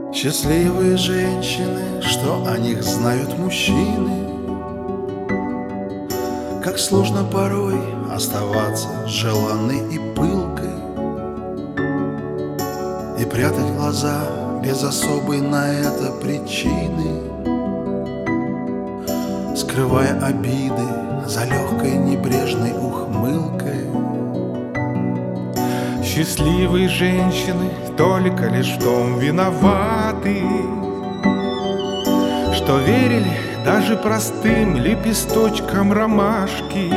Счастливые женщины, что о них знают мужчины. Как сложно порой оставаться желанной и пылкой и прятать глаза без особой на это причины, скрывая обиды за легкой небрежной ухмылкой. Счастливые женщины только лишь в том виноваты, что верили даже простым лепесточкам ромашки.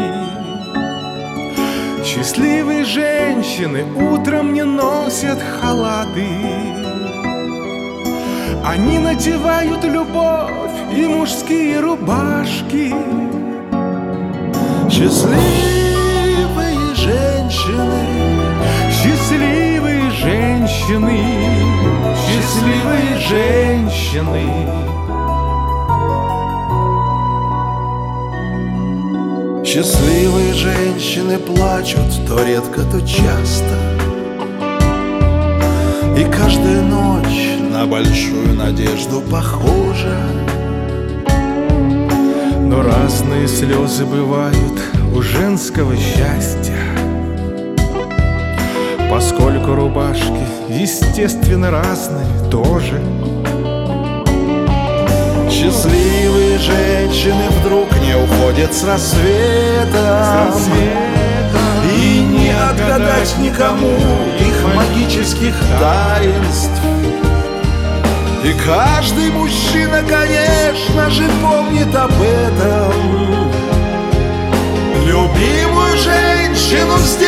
Счастливые женщины утром не носят халаты, они надевают любовь и мужские рубашки. Счастливые женщины, счастливые женщины, счастливые женщины. Счастливые женщины плачут то редко, то часто, и каждая ночь на большую надежду похожа. Но разные слезы бывают у женского счастья, поскольку рубашки, естественно, разные тоже. Счастливые женщины вдруг не уходят с рассветом, и не отгадать никому их магических таинств. И каждый мужчина, конечно же, помнит об этом. Любимую женщину с